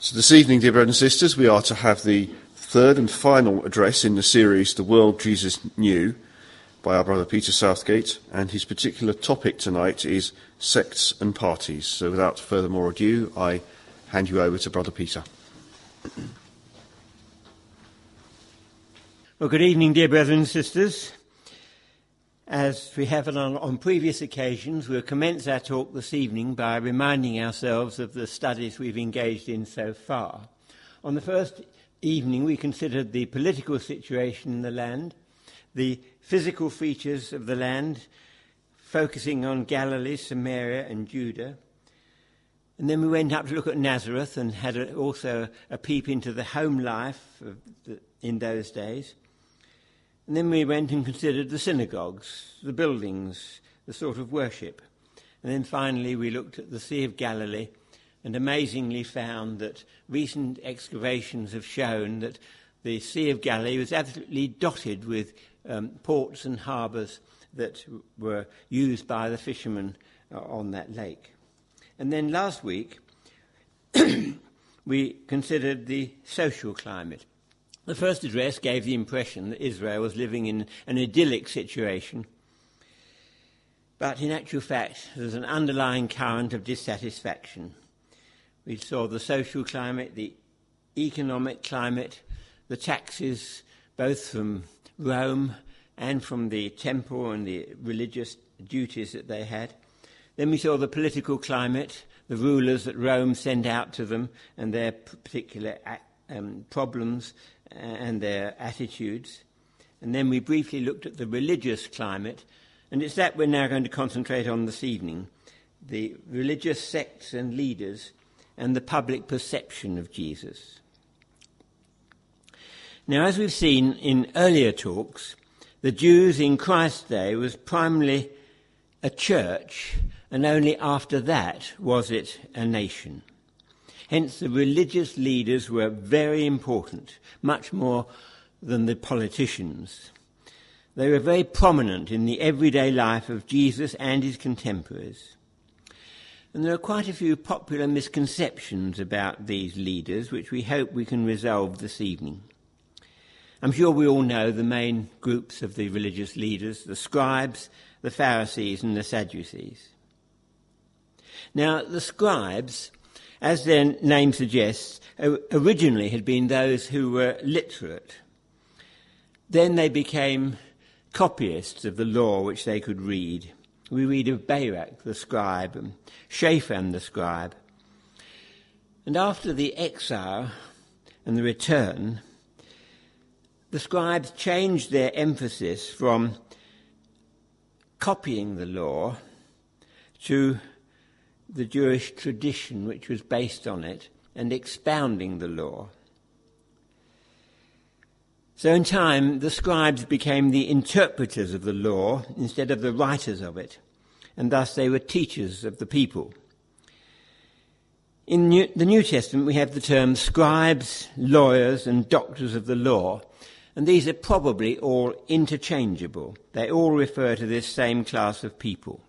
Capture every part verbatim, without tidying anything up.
So this evening, dear brothers and sisters, we are to have the third and final address in the series, The World Jesus Knew, by our brother Peter Southgate, and his particular topic tonight is sects and parties. So without further more ado, I hand you over to Brother Peter. Well, good evening, dear brothers and sisters. As we have on, on previous occasions, we'll commence our talk this evening by reminding ourselves of the studies we've engaged in so far. On the first evening, we considered the political situation in the land, the physical features of the land, focusing on Galilee, Samaria and Judah. And then we went up to look at Nazareth and had a, also a peep into the home life of the, in those days. And then we went and considered the synagogues, the buildings, the sort of worship. And then finally we looked at the Sea of Galilee and amazingly found that recent excavations have shown that the Sea of Galilee was absolutely dotted with um, ports and harbours that were used by the fishermen uh, on that lake. And then last week we considered the social climate. The first address gave the impression that Israel was living in an idyllic situation. But in actual fact, there's an underlying current of dissatisfaction. We saw the social climate, the economic climate, the taxes, both from Rome and from the temple and the religious duties that they had. Then we saw the political climate, the rulers that Rome sent out to them and their particular um, problems and their attitudes. And then we briefly looked at the religious climate, and it's that we're now going to concentrate on this evening, the religious sects and leaders and the public perception of Jesus. Now, as we've seen in earlier talks, the Jews in Christ's day was primarily a church, and only after that was it a nation. Hence, the religious leaders were very important, much more than the politicians. They were very prominent in the everyday life of Jesus and his contemporaries. And there are quite a few popular misconceptions about these leaders, which we hope we can resolve this evening. I'm sure we all know the main groups of the religious leaders, the scribes, the Pharisees and the Sadducees. Now, the scribes, as their name suggests, originally had been those who were literate. Then they became copyists of the law which they could read. We read of Barak the scribe and Shaphan the scribe. And after the exile and the return, the scribes changed their emphasis from copying the law to the Jewish tradition which was based on it and expounding the law. So in time, the scribes became the interpreters of the law instead of the writers of it, and thus they were teachers of the people. In New, the New Testament, we have the terms scribes, lawyers, and doctors of the law, and these are probably all interchangeable. They all refer to this same class of people.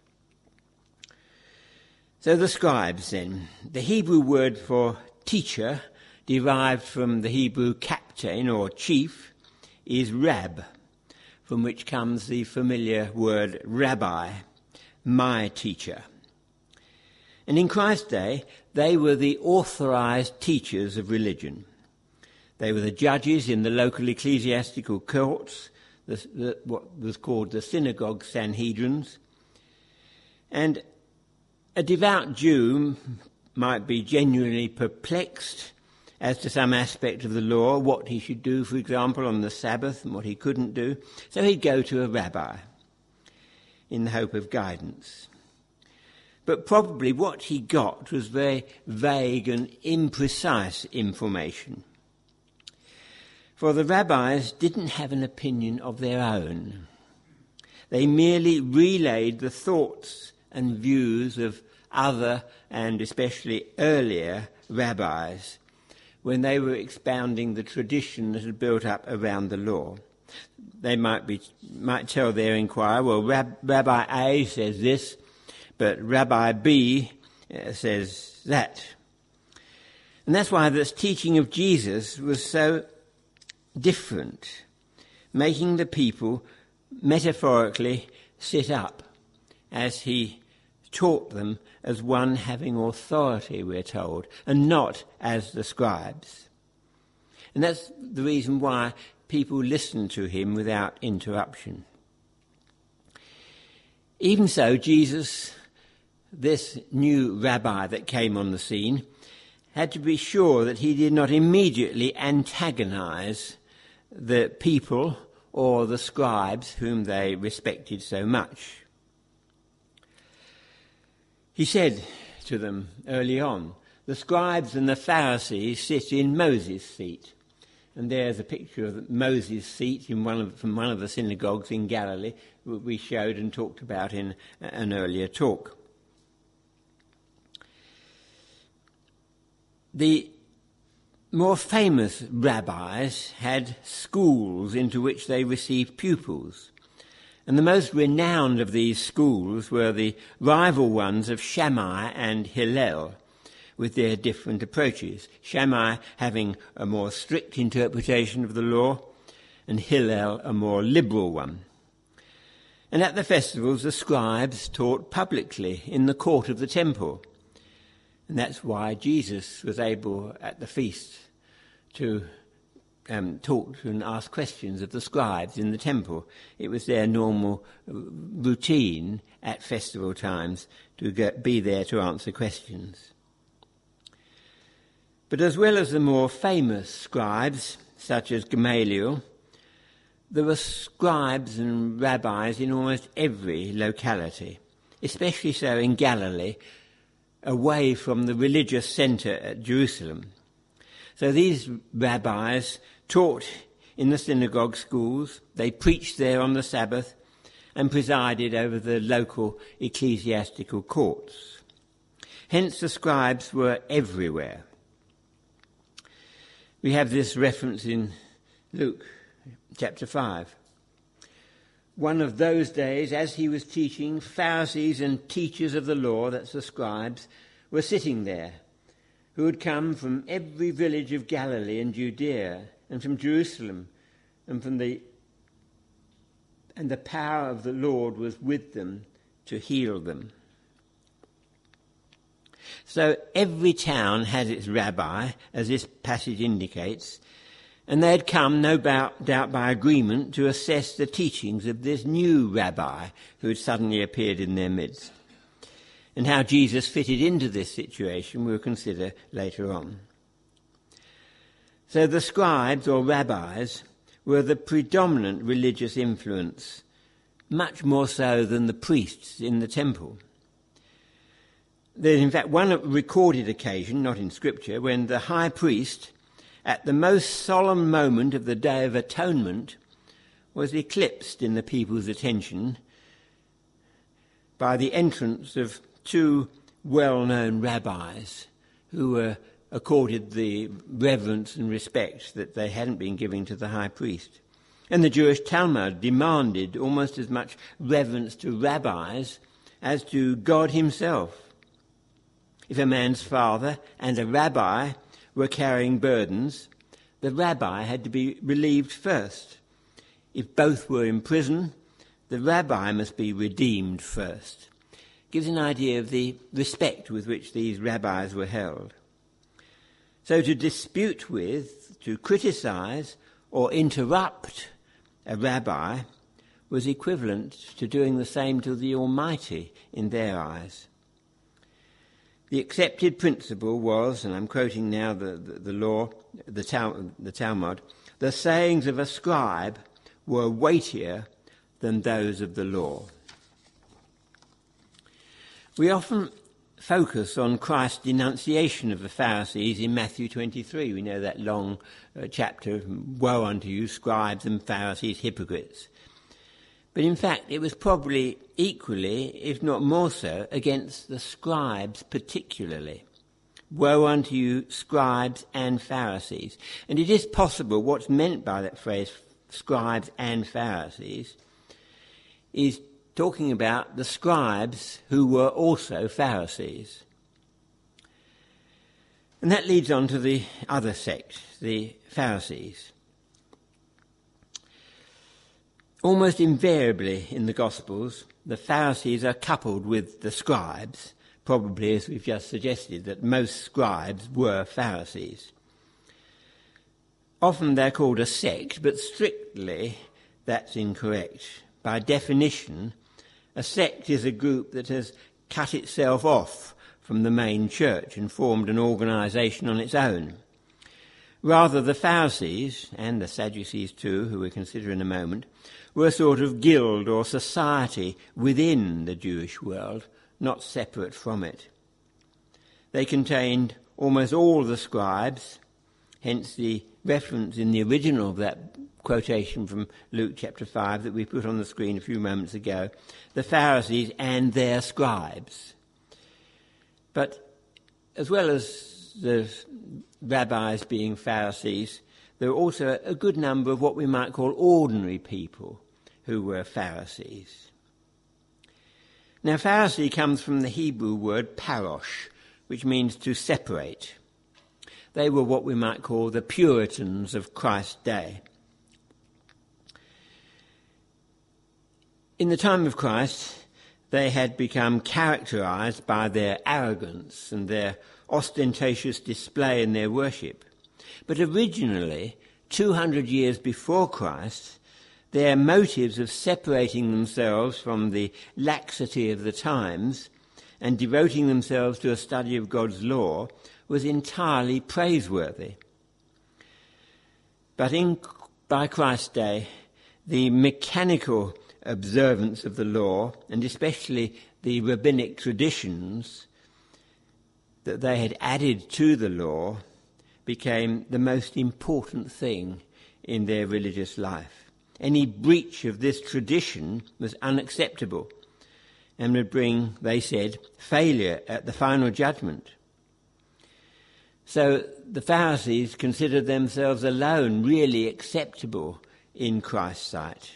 So the scribes then, the Hebrew word for teacher, derived from the Hebrew captain or chief, is rab, from which comes the familiar word rabbi, my teacher. And in Christ's day, they were the authorized teachers of religion. They were the judges in the local ecclesiastical courts, the, the, what was called the synagogue Sanhedrins. And a devout Jew might be genuinely perplexed as to some aspect of the law, what he should do, for example, on the Sabbath and what he couldn't do. So he'd go to a rabbi in the hope of guidance. But probably what he got was very vague and imprecise information. For the rabbis didn't have an opinion of their own. They merely relayed the thoughts and views of other and especially earlier rabbis when they were expounding the tradition that had built up around the law. They might be might tell their inquirer, well, Rab- Rabbi A says this, but Rabbi B uh, says that. And that's why this teaching of Jesus was so different, making the people metaphorically sit up as he taught them as one having authority, we're told, and not as the scribes. And that's the reason why people listened to him without interruption. Even so, Jesus, this new rabbi that came on the scene, had to be sure that he did not immediately antagonize the people or the scribes whom they respected so much. He said to them early on, the scribes and the Pharisees sit in Moses' seat. And there's a picture of Moses' seat in one of, from one of the synagogues in Galilee that we showed and talked about in an earlier talk. The more famous rabbis had schools into which they received pupils. And the most renowned of these schools were the rival ones of Shammai and Hillel, with their different approaches. Shammai having a more strict interpretation of the law, and Hillel a more liberal one. And at the festivals, the scribes taught publicly in the court of the temple. And that's why Jesus was able at the feast to um, talk and ask questions of the scribes in the temple. It was their normal routine at festival times to get, be there to answer questions. But as well as the more famous scribes, such as Gamaliel, there were scribes and rabbis in almost every locality, especially so in Galilee, away from the religious centre at Jerusalem. So these rabbis taught in the synagogue schools, they preached there on the Sabbath, and presided over the local ecclesiastical courts. Hence the scribes were everywhere. We have this reference in Luke chapter five. One of those days, as he was teaching, Pharisees and teachers of the law, that's the scribes, were sitting there, who had come from every village of Galilee and Judea, and from Jerusalem, and from the and the power of the Lord was with them to heal them. So every town had its rabbi, as this passage indicates, and they had come, no doubt by agreement, to assess the teachings of this new rabbi who had suddenly appeared in their midst. And how Jesus fitted into this situation we'll consider later on. So the scribes or rabbis were the predominant religious influence, much more so than the priests in the temple. There's in fact one recorded occasion, not in Scripture, when the high priest, at the most solemn moment of the Day of Atonement, was eclipsed in the people's attention by the entrance of two well-known rabbis who were accorded the reverence and respect that they hadn't been giving to the high priest. And the Jewish Talmud demanded almost as much reverence to rabbis as to God himself. If a man's father and a rabbi were carrying burdens, the rabbi had to be relieved first. If both were in prison, the rabbi must be redeemed first. Gives an idea of the respect with which these rabbis were held. So to dispute with, to criticize or interrupt a rabbi was equivalent to doing the same to the Almighty in their eyes. The accepted principle was, and I'm quoting now the, the, the law, the, Tal, the Talmud, the sayings of a scribe were weightier than those of the law. We often focus on Christ's denunciation of the Pharisees in Matthew twenty-three. We know that long uh, chapter, woe unto you, scribes and Pharisees, hypocrites. But in fact, it was probably equally, if not more so, against the scribes particularly. Woe unto you, scribes and Pharisees. And it is possible what's meant by that phrase, scribes and Pharisees, is talking about the scribes who were also Pharisees. And that leads on to the other sect, the Pharisees. Almost invariably in the Gospels, the Pharisees are coupled with the scribes, probably as we've just suggested, that most scribes were Pharisees. Often they're called a sect, but strictly that's incorrect. By definition, a sect is a group that has cut itself off from the main church and formed an organisation on its own. Rather, the Pharisees, and the Sadducees too, who we'll consider in a moment, were a sort of guild or society within the Jewish world, not separate from it. They contained almost all the scribes, hence the reference in the original of that quotation from Luke chapter five that we put on the screen a few moments ago, the Pharisees and their scribes. But as well as the rabbis being Pharisees, there were also a good number of what we might call ordinary people who were Pharisees. Now, Pharisee comes from the Hebrew word parosh, which means to separate. They were what we might call the Puritans of Christ's day. In the time of Christ, they had become characterized by their arrogance and their ostentatious display in their worship. But originally, two hundred years before Christ, their motives of separating themselves from the laxity of the times and devoting themselves to a study of God's law was entirely praiseworthy. But in, by Christ's day, the mechanical observance of the law, and especially the rabbinic traditions that they had added to the law, became the most important thing in their religious life. Any breach of this tradition was unacceptable and would bring, they said, failure at the final judgment. So the Pharisees considered themselves alone really acceptable in Christ's sight.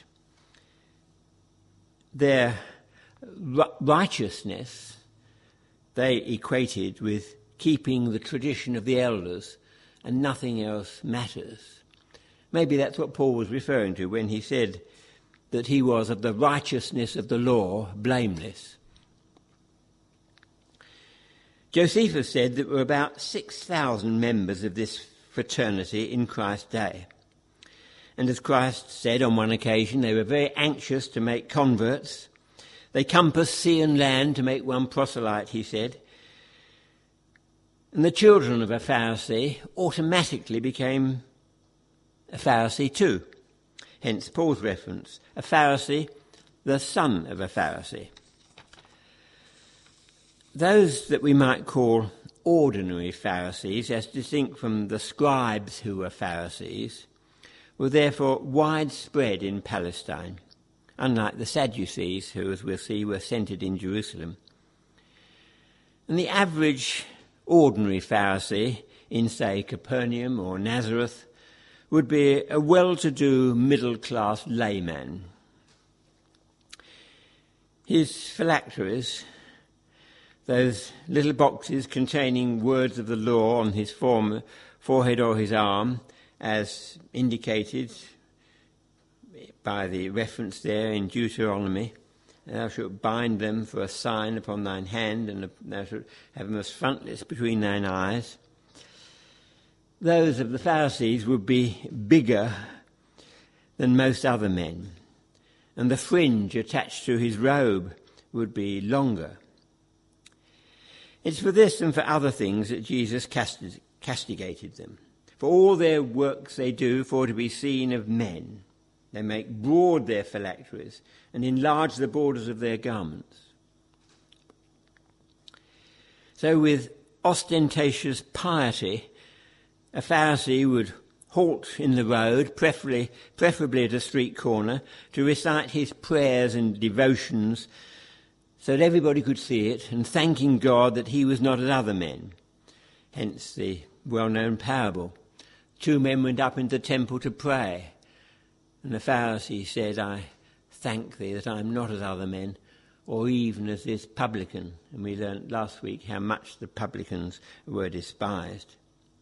Their righteousness they equated with keeping the tradition of the elders, and nothing else matters. Maybe that's what Paul was referring to when he said that he was of the righteousness of the law blameless. Josephus said that there were about six thousand members of this fraternity in Christ's day. And as Christ said on one occasion, they were very anxious to make converts. They compassed sea and land to make one proselyte, he said. And the children of a Pharisee automatically became a Pharisee too. Hence Paul's reference, a Pharisee, the son of a Pharisee. Those that we might call ordinary Pharisees, as distinct from the scribes who were Pharisees, were therefore widespread in Palestine, unlike the Sadducees, who, as we'll see, were centred in Jerusalem. And the average ordinary Pharisee in, say, Capernaum or Nazareth would be a well-to-do middle-class layman. His phylacteries, those little boxes containing words of the law on his form, forehead or his arm, as indicated by the reference there in Deuteronomy, thou shalt bind them for a sign upon thine hand, and thou shalt have them as frontlets between thine eyes. Those of the Pharisees would be bigger than most other men, and the fringe attached to his robe would be longer. It's for this and for other things that Jesus castigated them. For all their works they do for to be seen of men. They make broad their phylacteries and enlarge the borders of their garments. So with ostentatious piety, a Pharisee would halt in the road, preferably, preferably at a street corner, to recite his prayers and devotions so that everybody could see it, and thanking God that he was not as other men. Hence the well-known parable. Two men went up into the temple to pray, and the Pharisee said, I thank thee that I am not as other men, or even as this publican. And we learnt last week how much the publicans were despised.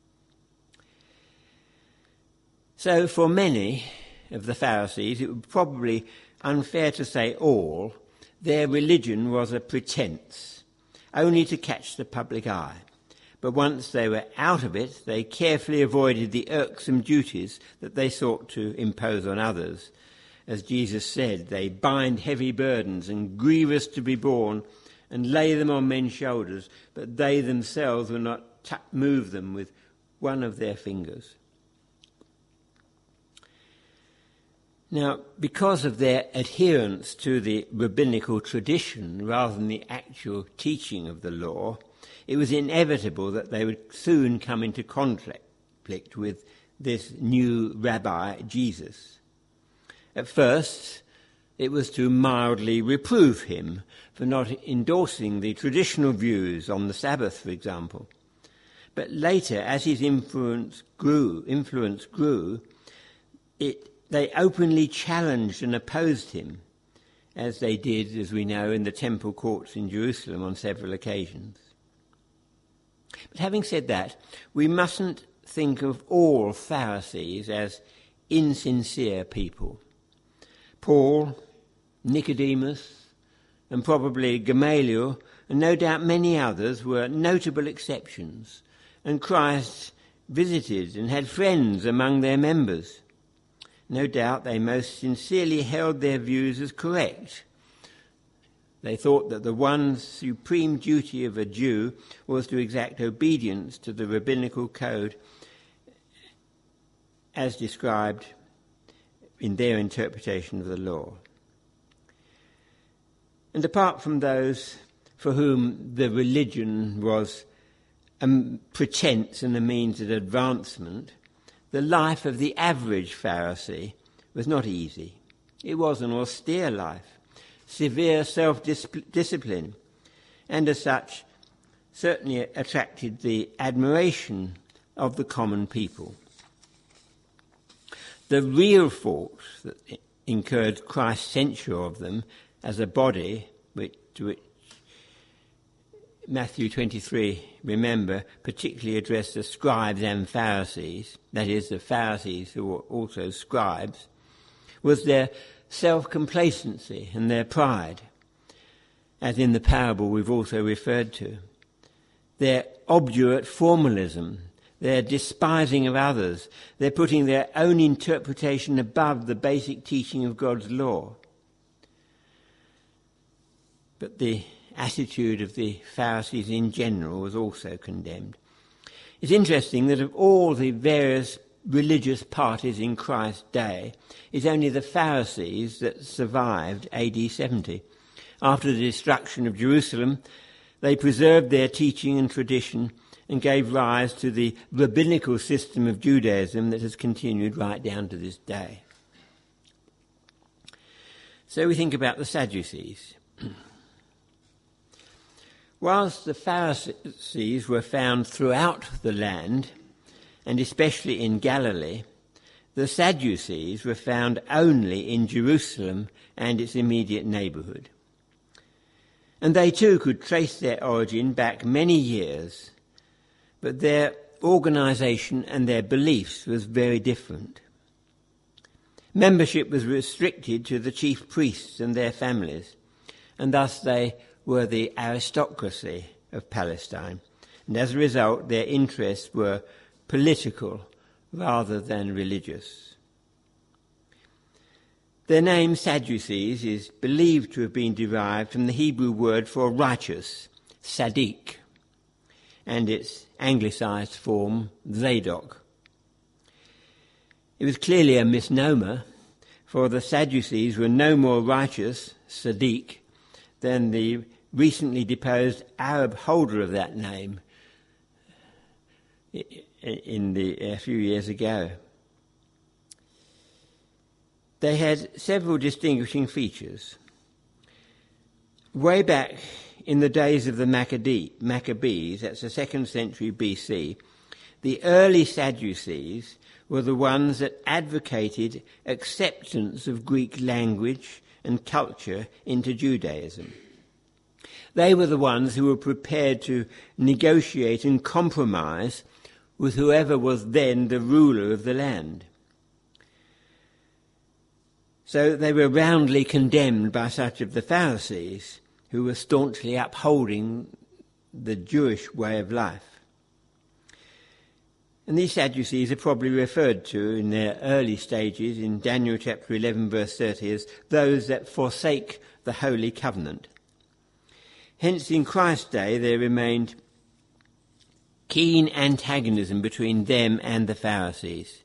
So for many of the Pharisees, it would probably unfair to say all, their religion was a pretense, only to catch the public eye. But once they were out of it, they carefully avoided the irksome duties that they sought to impose on others. As Jesus said, they bind heavy burdens and grievous to be borne and lay them on men's shoulders, but they themselves will not t- move them with one of their fingers. Now, because of their adherence to the rabbinical tradition rather than the actual teaching of the law, it was inevitable that they would soon come into conflict with this new rabbi, Jesus. At first, it was to mildly reprove him for not endorsing the traditional views on the Sabbath, for example. But later, as his influence grew, influence grew, it, they openly challenged and opposed him, as they did, as we know, in the temple courts in Jerusalem on several occasions. But having said that, we mustn't think of all Pharisees as insincere people. Paul, Nicodemus, and probably Gamaliel, and no doubt many others, were notable exceptions, and Christ visited and had friends among their members. No doubt they most sincerely held their views as correct. They thought that the one supreme duty of a Jew was to exact obedience to the rabbinical code as described in their interpretation of the law. And apart from those for whom the religion was a pretense and a means of advancement, the life of the average Pharisee was not easy. It was an austere life, severe self-discipline, and as such certainly attracted the admiration of the common people. The real fault that incurred Christ's censure of them as a body, which, to which Matthew twenty-three, remember, particularly addressed the scribes and Pharisees, that is, the Pharisees who were also scribes, was their self-complacency and their pride, as in the parable we've also referred to, their obdurate formalism, their despising of others, their putting their own interpretation above the basic teaching of God's law. But the attitude of the Pharisees in general was also condemned. It's interesting that of all the various religious parties in Christ's day, it's only the Pharisees that survived A D seventy. After the destruction of Jerusalem, they preserved their teaching and tradition and gave rise to the rabbinical system of Judaism that has continued right down to this day. So we think about the Sadducees. Whilst the Pharisees were found throughout the land, and especially in Galilee, the Sadducees were found only in Jerusalem and its immediate neighbourhood. And they too could trace their origin back many years, but their organisation and their beliefs was very different. Membership was restricted to the chief priests and their families, and thus they were the aristocracy of Palestine, and as a result their interests were political rather than religious. Their name, Sadducees, is believed to have been derived from the Hebrew word for righteous, Sadiq, and its anglicised form, Zadok. It was clearly a misnomer, for the Sadducees were no more righteous, Sadiq, than the recently deposed Arab holder of that name in the a few years ago. They had several distinguishing features. Way back in the days of the Maccabees, that's the second century B C, the early Sadducees were the ones that advocated acceptance of Greek language and culture into Judaism. They were the ones who were prepared to negotiate and compromise with whoever was then the ruler of the land. So they were roundly condemned by such of the Pharisees, who were staunchly upholding the Jewish way of life. And these Sadducees are probably referred to in their early stages in Daniel chapter eleven verse thirty as those that forsake the holy covenant. Hence in Christ's day there remained keen antagonism between them and the Pharisees.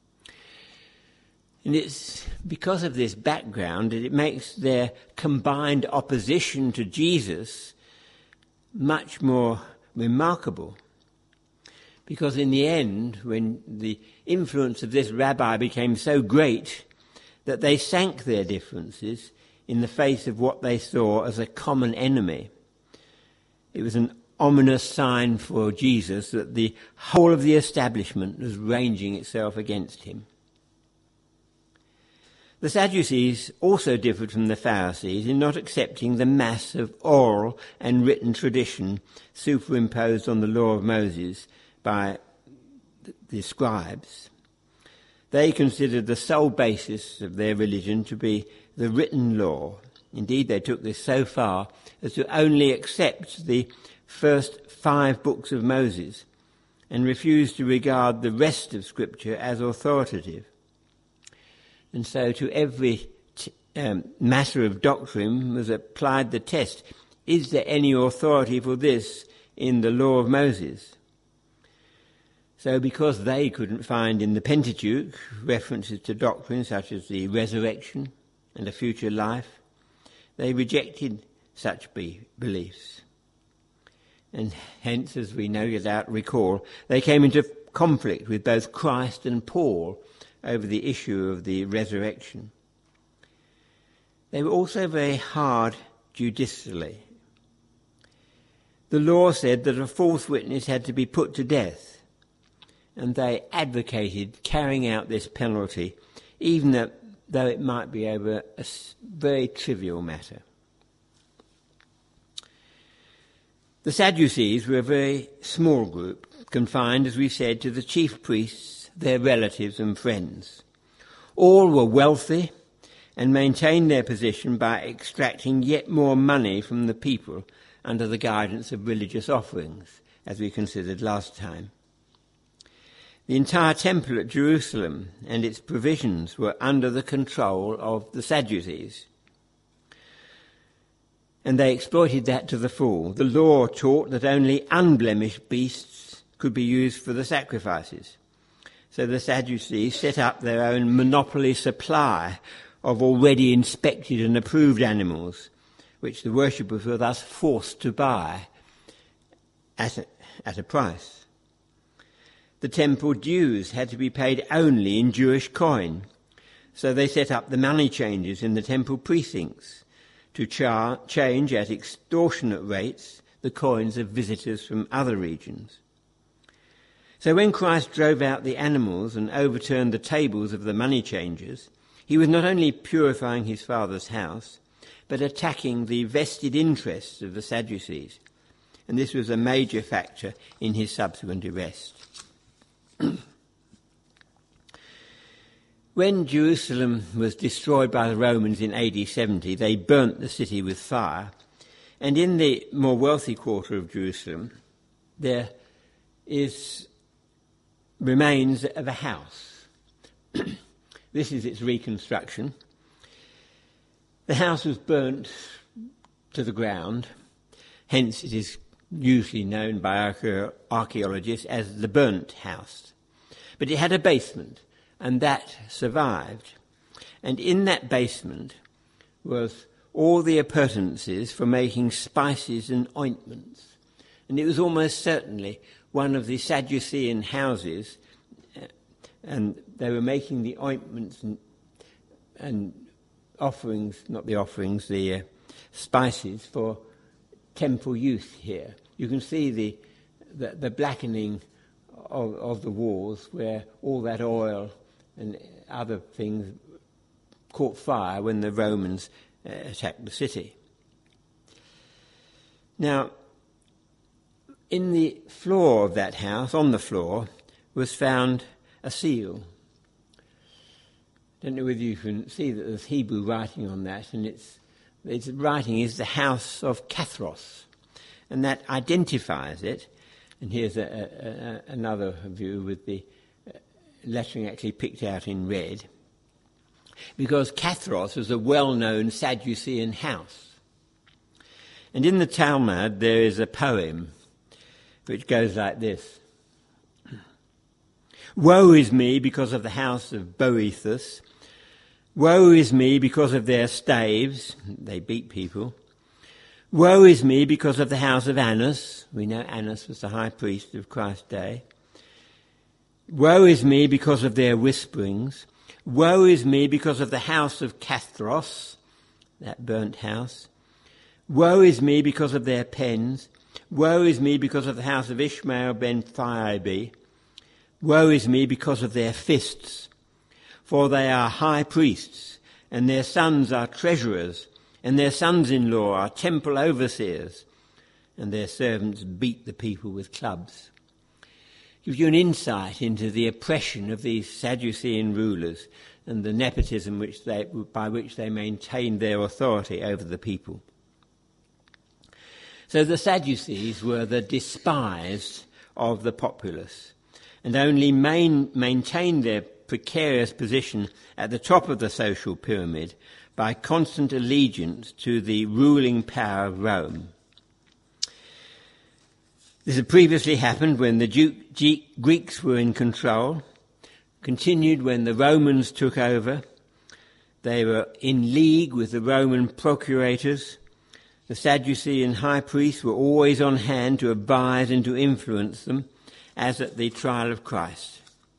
And it's because of this background that it makes their combined opposition to Jesus much more remarkable. Because in the end, when the influence of this rabbi became so great that they sank their differences in the face of what they saw as a common enemy, it was an ominous sign for Jesus that the whole of the establishment was ranging itself against him. The Sadducees also differed from the Pharisees in not accepting the mass of oral and written tradition superimposed on the law of Moses by the scribes. They considered the sole basis of their religion to be the written law. Indeed, they took this so far as to only accept the first five books of Moses and refuse to regard the rest of Scripture as authoritative. And so to every t- um, matter of doctrine was applied the test, is there any authority for this in the law of Moses? So because they couldn't find in the Pentateuch references to doctrines such as the resurrection and a future life, they rejected such be- beliefs. And hence, as we no doubt recall, they came into conflict with both Christ and Paul over the issue of the resurrection. They were also very hard judicially. The law said that a false witness had to be put to death, and they advocated carrying out this penalty, even though it might be over a very trivial matter. The Sadducees were a very small group, confined, as we said, to the chief priests, their relatives and friends. All were wealthy and maintained their position by extracting yet more money from the people under the guidance of religious offerings, as we considered last time. The entire temple at Jerusalem and its provisions were under the control of the Sadducees. And they exploited that to the full. The law taught that only unblemished beasts could be used for the sacrifices. So the Sadducees set up their own monopoly supply of already inspected and approved animals, which the worshippers were thus forced to buy at a, at a price. The temple dues had to be paid only in Jewish coin, so they set up the money changers in the temple precincts to char- change at extortionate rates the coins of visitors from other regions. So when Christ drove out the animals and overturned the tables of the money changers, he was not only purifying his Father's house, but attacking the vested interests of the Sadducees. And this was a major factor in his subsequent arrest. When Jerusalem was destroyed by the Romans in A D seventy, they burnt the city with fire. And in the more wealthy quarter of Jerusalem, there is remains of a house. This is its reconstruction. The house was burnt to the ground, hence it is usually known by archaeologists as the burnt house. But it had a basement, and that survived. And in that basement was all the appurtenances for making spices and ointments. And it was almost certainly one of the Sadducean houses, and they were making the ointments and, and offerings, not the offerings, the uh, spices for temple use here. You can see the the, the blackening of, of the walls where all that oil and other things caught fire when the Romans uh, attacked the city. Now, in the floor of that house, on the floor, was found a seal. I don't know whether you can see that there's Hebrew writing on that, and it's, its writing is the house of Kathros, and that identifies it. And here's a, a, a, another view with the lettering actually picked out in red, because Kathros was a well-known Sadducean house. And in the Talmud there is a poem which goes like this. Woe is me because of the house of Boethus. Woe is me because of their staves. They beat people. Woe is me because of the house of Annas. We know Annas was the high priest of Christ's day. Woe is me because of their whisperings. Woe is me because of the house of Kathros, that burnt house. Woe is me because of their pens. Woe is me because of the house of Ishmael ben Thaibi. Woe is me because of their fists, for they are high priests, and their sons are treasurers, and their sons-in-law are temple overseers, and their servants beat the people with clubs. Gives you an insight into the oppression of these Sadducean rulers and the nepotism which they, by which they maintained their authority over the people. So the Sadducees were the despised of the populace, and only main, maintained their precarious position at the top of the social pyramid by constant allegiance to the ruling power of Rome. This had previously happened when the Ju- G- Greeks were in control, continued when the Romans took over. They were in league with the Roman procurators. The Sadducean high priests were always on hand to advise and to influence them, as at the trial of Christ.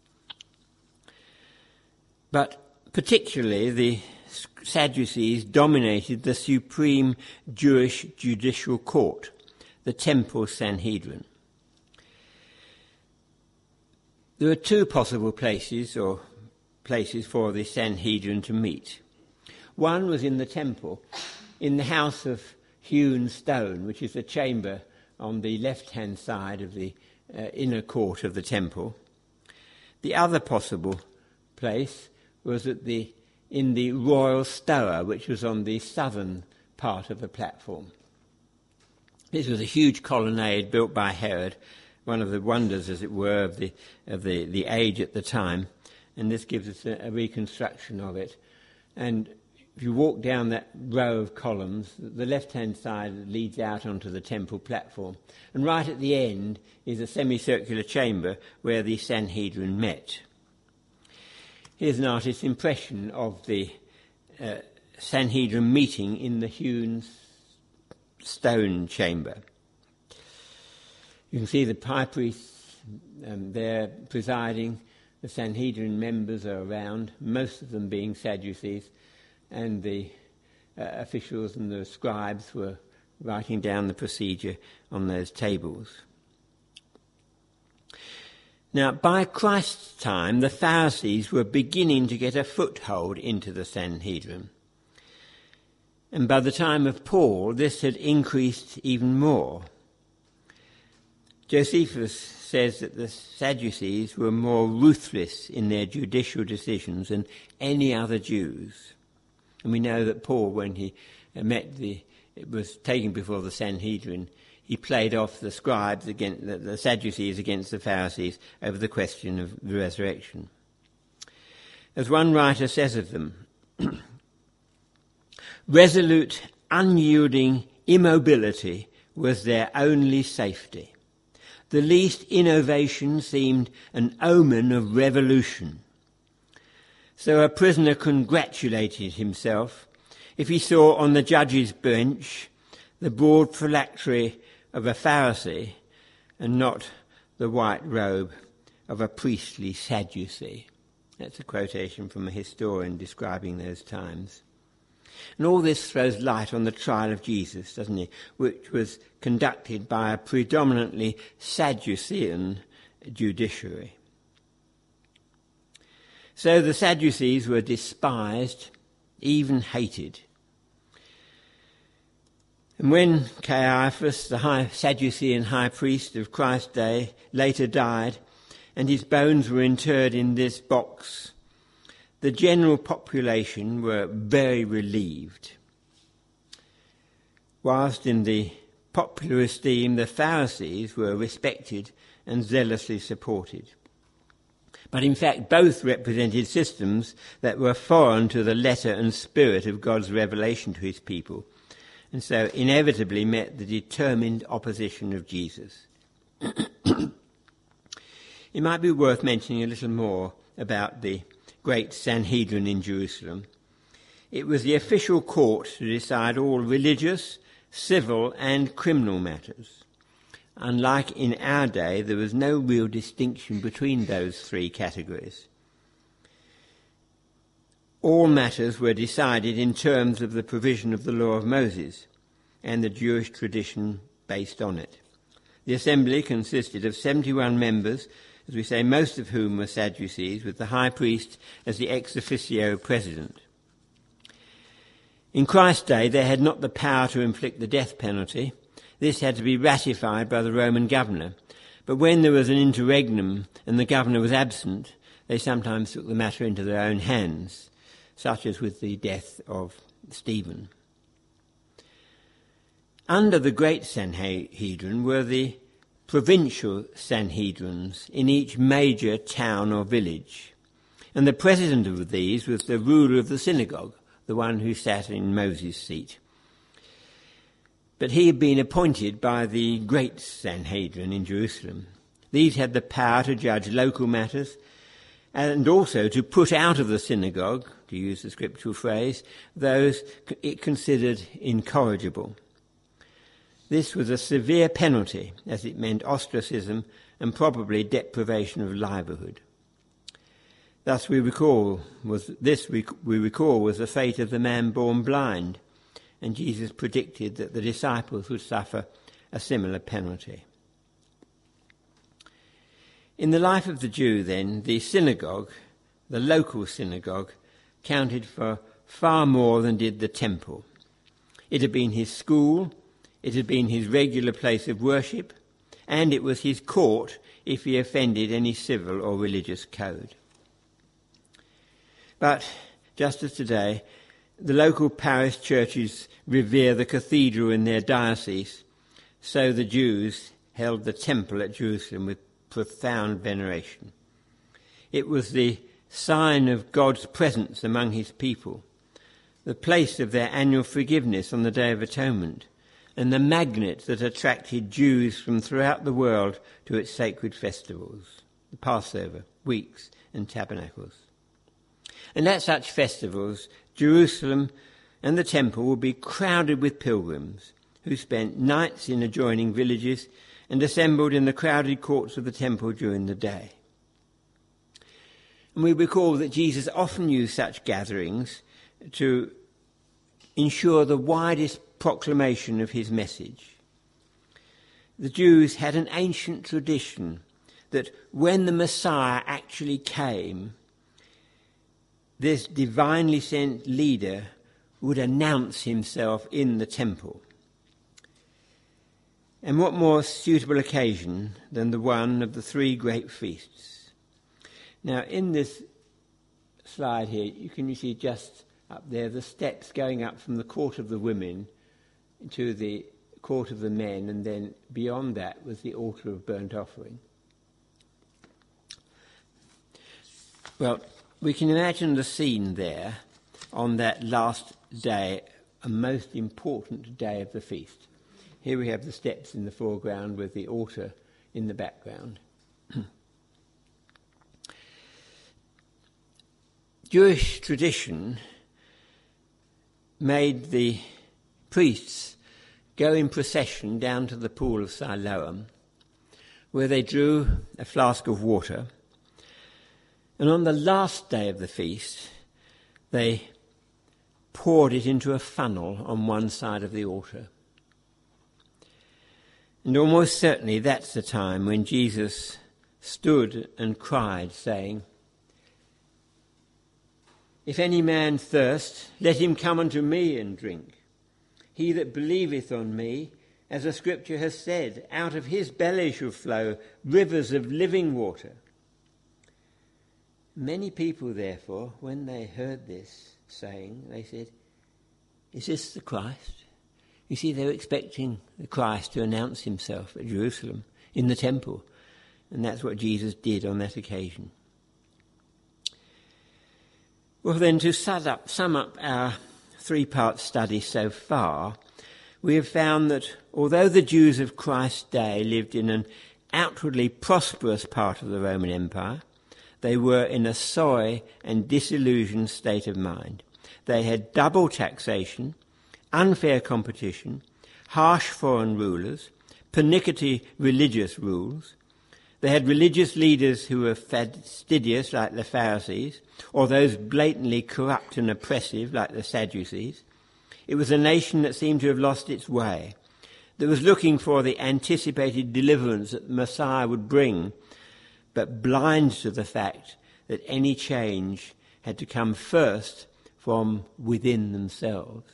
But particularly the Sadducees dominated the supreme Jewish judicial court, the Temple Sanhedrin. There were two possible places or places for the Sanhedrin to meet. One was in the temple, in the house of hewn stone, which is a chamber on the left-hand side of the uh, inner court of the temple. The other possible place was at the in the royal stoa, which was on the southern part of the platform. This was a huge colonnade built by Herod, one of the wonders, as it were, of the of the, the age at the time, and this gives us a, a reconstruction of it. And if you walk down that row of columns, the left-hand side leads out onto the temple platform, and right at the end is a semicircular chamber where the Sanhedrin met. Here's an artist's impression of the uh, Sanhedrin meeting in the hewn stone chamber. You can see the high priests um, there presiding. The Sanhedrin members are around, most of them being Sadducees, and the uh, officials and the scribes were writing down the procedure on those tables. Now, by Christ's time, the Pharisees were beginning to get a foothold into the Sanhedrin. And by the time of Paul, this had increased even more. Josephus says that the Sadducees were more ruthless in their judicial decisions than any other Jews. And we know that Paul, when he met the, it was taken before the Sanhedrin, he played off the scribes against the, the Sadducees against the Pharisees over the question of the resurrection. As one writer says of them, resolute, unyielding immobility was their only safety. The least innovation seemed an omen of revolution. So a prisoner congratulated himself if he saw on the judge's bench the broad phylactery of a Pharisee and not the white robe of a priestly Sadducee. That's a quotation from a historian describing those times. And all this throws light on the trial of Jesus, doesn't it, which was conducted by a predominantly Sadducean judiciary. So the Sadducees were despised, even hated. And when Caiaphas, the high Sadducean high priest of Christ's day, later died, and his bones were interred in this box, the general population were very relieved, whilst in the popular esteem the Pharisees were respected and zealously supported. But in fact both represented systems that were foreign to the letter and spirit of God's revelation to his people, and so inevitably met the determined opposition of Jesus. It might be worth mentioning a little more about the great Sanhedrin in Jerusalem. It was the official court to decide all religious, civil and criminal matters. Unlike in our day, there was no real distinction between those three categories. All matters were decided in terms of the provision of the law of Moses and the Jewish tradition based on it. The assembly consisted of seventy-one members, as we say, most of whom were Sadducees, with the high priest as the ex officio president. In Christ's day, they had not the power to inflict the death penalty. This had to be ratified by the Roman governor. But when there was an interregnum and the governor was absent, they sometimes took the matter into their own hands, such as with the death of Stephen. Under the great Sanhedrin were the provincial Sanhedrins in each major town or village, and the president of these was the ruler of the synagogue, the one who sat in Moses' seat. But he had been appointed by the great Sanhedrin in Jerusalem. These had the power to judge local matters and also to put out of the synagogue, to use the scriptural phrase, those it considered incorrigible. This was a severe penalty, as it meant ostracism and probably deprivation of livelihood. Thus we recall was this we, we recall was the fate of the man born blind, and Jesus predicted that the disciples would suffer a similar penalty. In the life of the Jew, then, the synagogue, the local synagogue, counted for far more than did the temple. It had been his school, it had been his regular place of worship, and it was his court if he offended any civil or religious code. But, just as today, the local parish churches revere the cathedral in their diocese, so the Jews held the temple at Jerusalem with profound veneration. It was the sign of God's presence among his people, the place of their annual forgiveness on the Day of Atonement, and the magnet that attracted Jews from throughout the world to its sacred festivals, the Passover, weeks, and tabernacles. And at such festivals, Jerusalem and the temple would be crowded with pilgrims who spent nights in adjoining villages and assembled in the crowded courts of the temple during the day. And we recall that Jesus often used such gatherings to ensure the widest proclamation of his message. The Jews had an ancient tradition that when the Messiah actually came, this divinely sent leader would announce himself in the temple. And what more suitable occasion than the one of the three great feasts? Now, in this slide here, you can see just up there the steps going up from the court of the women to the court of the men, and then beyond that was the altar of burnt offering. Well, we can imagine the scene there on that last day, a most important day of the feast. Here we have the steps in the foreground with the altar in the background. Jewish tradition made the priests go in procession down to the pool of Siloam, where they drew a flask of water, and on the last day of the feast, they poured it into a funnel on one side of the altar. And almost certainly that's the time when Jesus stood and cried, saying, "If any man thirst, let him come unto me and drink. He that believeth on me, as the scripture has said, out of his belly shall flow rivers of living water. Many people, therefore, when they heard this saying, they said, is this the Christ? You see, they were expecting the Christ to announce himself at Jerusalem in the temple, and that's what Jesus did on that occasion. Well, then, to sum up, sum up our three-part study so far, we have found that although the Jews of Christ's day lived in an outwardly prosperous part of the Roman Empire, they were in a sorry and disillusioned state of mind. They had double taxation, unfair competition, harsh foreign rulers, pernickety religious rules. They had religious leaders who were fastidious, like the Pharisees, or those blatantly corrupt and oppressive, like the Sadducees. It was a nation that seemed to have lost its way, that was looking for the anticipated deliverance that the Messiah would bring, but blind to the fact that any change had to come first from within themselves.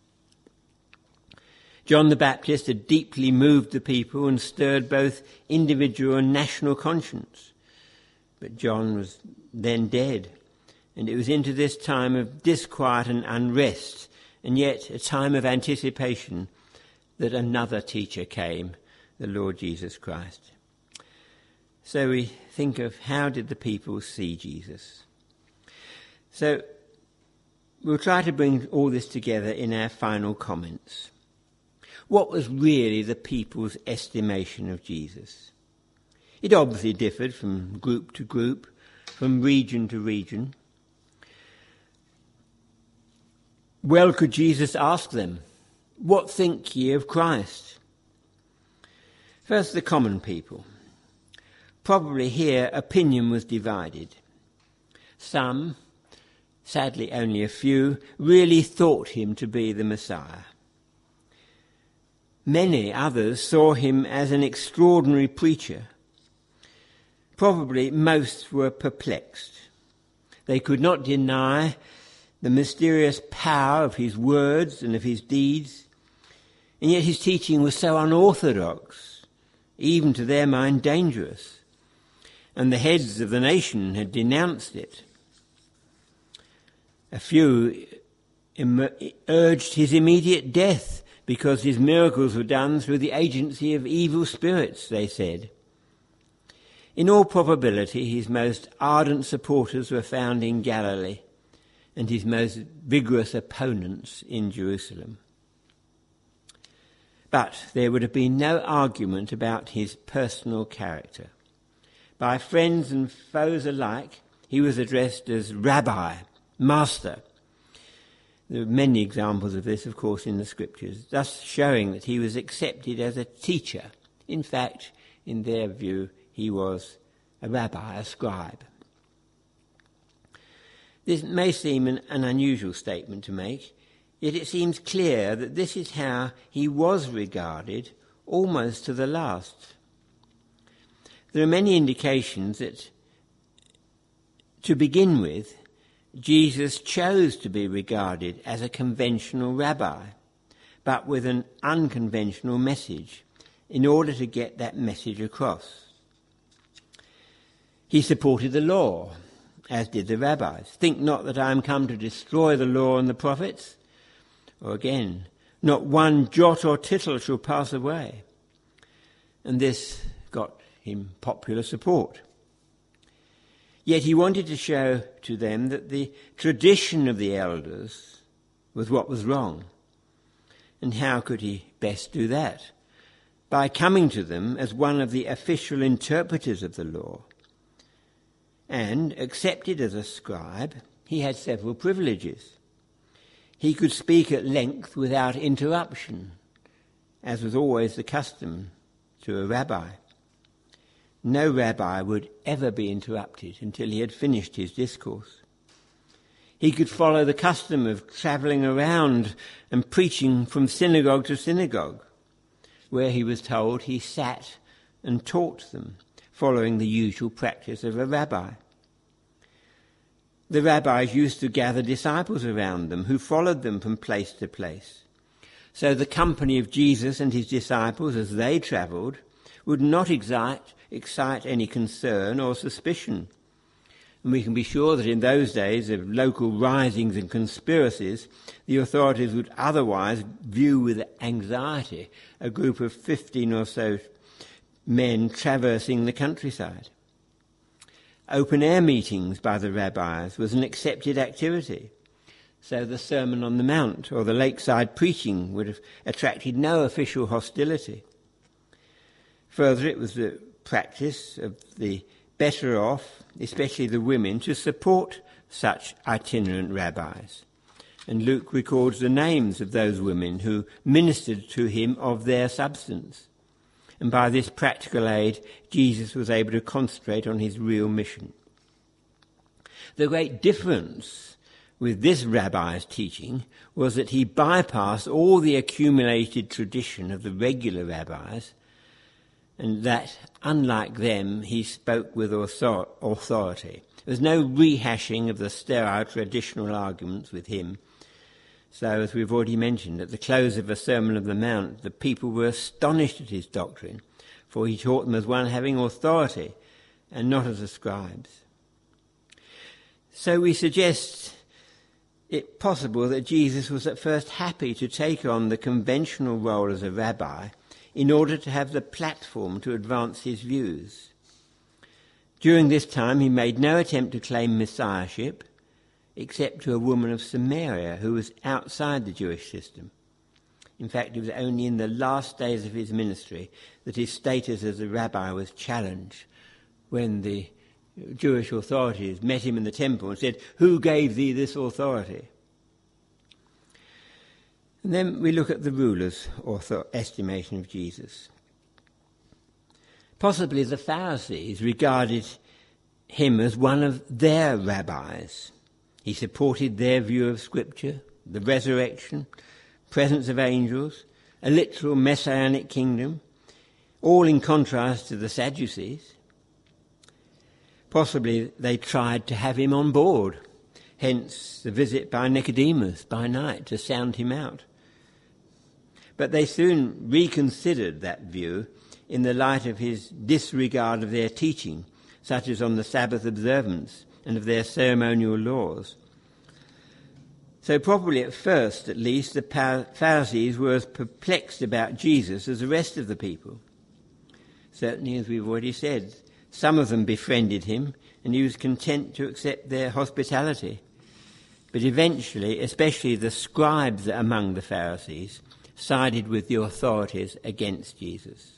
John the Baptist had deeply moved the people and stirred both individual and national conscience. But John was then dead, and it was into this time of disquiet and unrest, and yet a time of anticipation, that another teacher came, the Lord Jesus Christ. So we think of how did the people see Jesus? So we'll try to bring all this together in our final comments. What was really the people's estimation of Jesus? It obviously differed from group to group, from region to region. Well, could Jesus ask them, what think ye of Christ? First, the common people. Probably here opinion was divided. Some, sadly only a few, really thought him to be the Messiah. Many others saw him as an extraordinary preacher. Probably most were perplexed. They could not deny the mysterious power of his words and of his deeds, and yet his teaching was so unorthodox, even to their mind dangerous, and the heads of the nation had denounced it. A few im- urged his immediate death because his miracles were done through the agency of evil spirits, they said. In all probability, his most ardent supporters were found in Galilee, and his most vigorous opponents in Jerusalem. But there would have been no argument about his personal character. By friends and foes alike, he was addressed as Rabbi, Master. There are many examples of this, of course, in the Scriptures, thus showing that he was accepted as a teacher. In fact, in their view, he was a rabbi, a scribe. This may seem an, an unusual statement to make, yet it seems clear that this is how he was regarded almost to the last. There are many indications that, to begin with, Jesus chose to be regarded as a conventional rabbi, but with an unconventional message, in order to get that message across. He supported the law, as did the rabbis. Think not that I am come to destroy the law and the prophets. Or again, not one jot or tittle shall pass away. And this got him popular support. Yet he wanted to show to them that the tradition of the elders was what was wrong. And how could he best do that? By coming to them as one of the official interpreters of the law. And, accepted as a scribe, he had several privileges. He could speak at length without interruption, as was always the custom to a rabbi. No rabbi would ever be interrupted until he had finished his discourse. He could follow the custom of travelling around and preaching from synagogue to synagogue, where he was told he sat and taught them, following the usual practice of a rabbi. The rabbis used to gather disciples around them who followed them from place to place. So the company of Jesus and his disciples as they travelled would not excite, excite any concern or suspicion. And we can be sure that in those days of local risings and conspiracies, the authorities would otherwise view with anxiety a group of fifteen or so men traversing the countryside. Open-air meetings by the rabbis was an accepted activity. So the Sermon on the Mount or the lakeside preaching would have attracted no official hostility. Further, it was the practice of the better off, especially the women, to support such itinerant rabbis. And Luke records the names of those women who ministered to him of their substance. And by this practical aid, Jesus was able to concentrate on his real mission. The great difference with this rabbi's teaching was that he bypassed all the accumulated tradition of the regular rabbis, and that, unlike them, he spoke with authority. There was no rehashing of the sterile traditional arguments with him. So, as we've already mentioned, at the close of the Sermon on the Mount, the people were astonished at his doctrine, for he taught them as one having authority and not as the scribes. So we suggest it possible that Jesus was at first happy to take on the conventional role as a rabbi in order to have the platform to advance his views. During this time he made no attempt to claim messiahship, except to a woman of Samaria who was outside the Jewish system. In fact, it was only in the last days of his ministry that his status as a rabbi was challenged, when the Jewish authorities met him in the temple and said, "Who gave thee this authority?" And then we look at the rulers' author- estimation of Jesus. Possibly the Pharisees regarded him as one of their rabbis. He supported their view of Scripture, the resurrection, presence of angels, a literal messianic kingdom, all in contrast to the Sadducees. Possibly they tried to have him on board, hence the visit by Nicodemus by night to sound him out. But they soon reconsidered that view in the light of his disregard of their teaching, such as on the Sabbath observance and of their ceremonial laws. So probably at first, at least, the Pharisees were as perplexed about Jesus as the rest of the people. Certainly, as we've already said, some of them befriended him, and he was content to accept their hospitality. But eventually, especially the scribes among the Pharisees, sided with the authorities against Jesus.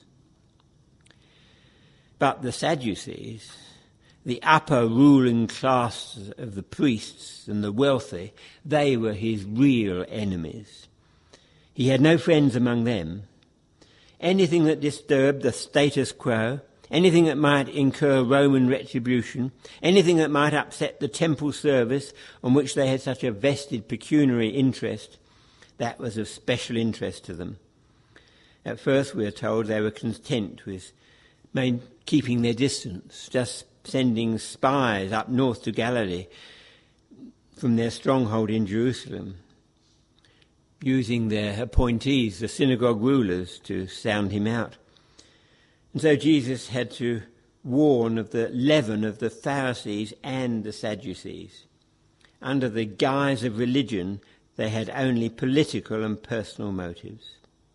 But the Sadducees, the upper ruling class of the priests and the wealthy, they were his real enemies. He had no friends among them. Anything that disturbed the status quo, anything that might incur Roman retribution, anything that might upset the temple service on which they had such a vested pecuniary interest, that was of special interest to them. At first, we are told, they were content with main, keeping their distance, just sending spies up north to Galilee from their stronghold in Jerusalem, using their appointees, the synagogue rulers, to sound him out. And so Jesus had to warn of the leaven of the Pharisees and the Sadducees. Under the guise of religion, they had only political and personal motives.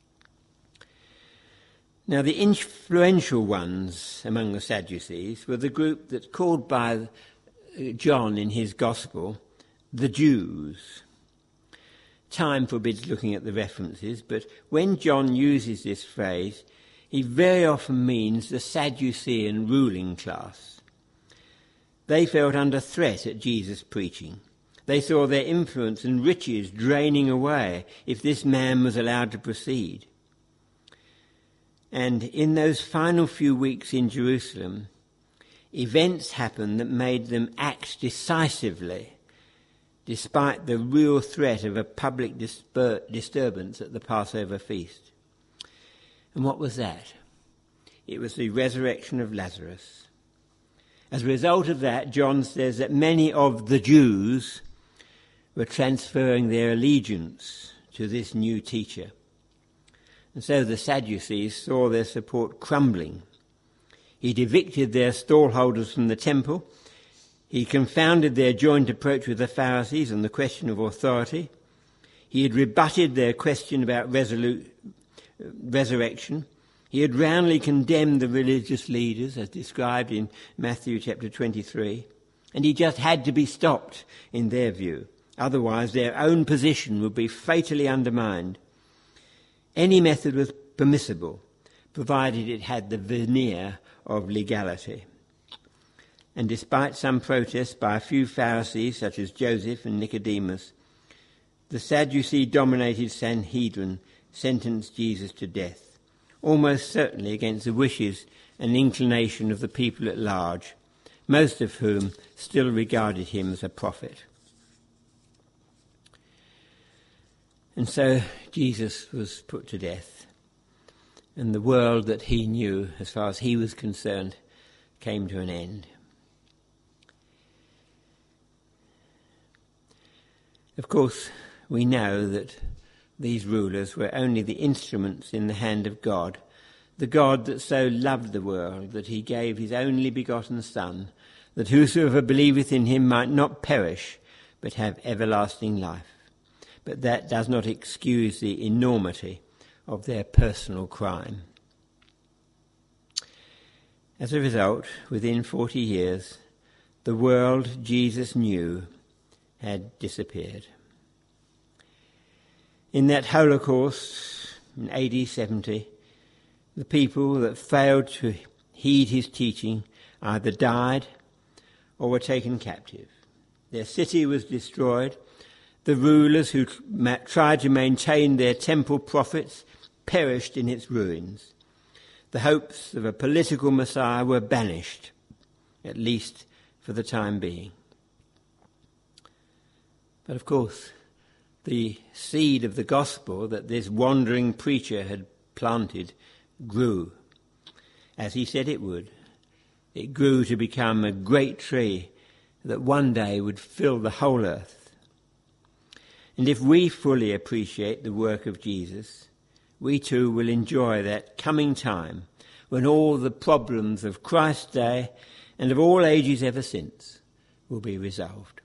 Now, the influential ones among the Sadducees were the group that's called by John in his Gospel the Jews. Time forbids looking at the references, but when John uses this phrase, he very often means the Sadducean ruling class. They felt under threat at Jesus' preaching. They saw their influence and riches draining away if this man was allowed to proceed. And in those final few weeks in Jerusalem, events happened that made them act decisively, despite the real threat of a public disper- disturbance at the Passover feast. And what was that? It was the resurrection of Lazarus. As a result of that, John says that many of the Jews were transferring their allegiance to this new teacher, And so the Sadducees saw their support crumbling. He'd evicted their stallholders from the temple. He confounded their joint approach with the Pharisees on the question of authority. He had rebutted their question about resolu- resurrection. He had roundly condemned the religious leaders, as described in Matthew chapter twenty-three. And he just had to be stopped, in their view. Otherwise, their own position would be fatally undermined. Any method was permissible, provided it had the veneer of legality. And despite some protests by a few Pharisees, such as Joseph and Nicodemus, the Sadducee-dominated Sanhedrin sentenced Jesus to death, almost certainly against the wishes and inclination of the people at large, most of whom still regarded him as a prophet. And so Jesus was put to death, and the world that he knew, as far as he was concerned, came to an end. Of course, we know that these rulers were only the instruments in the hand of God, the God that so loved the world that he gave his only begotten Son, that whosoever believeth in him might not perish, but have everlasting life. But that does not excuse the enormity of their personal crime. As a result, within forty years, the world Jesus knew had disappeared. In that Holocaust in A D seventy, the people that failed to heed his teaching either died or were taken captive. Their city was destroyed. The rulers who tried to maintain their temple profits perished in its ruins. The hopes of a political Messiah were banished, at least for the time being. But of course, the seed of the gospel that this wandering preacher had planted grew, as he said it would. It grew to become a great tree that one day would fill the whole earth. And if we fully appreciate the work of Jesus, we too will enjoy that coming time when all the problems of Christ's day and of all ages ever since will be resolved.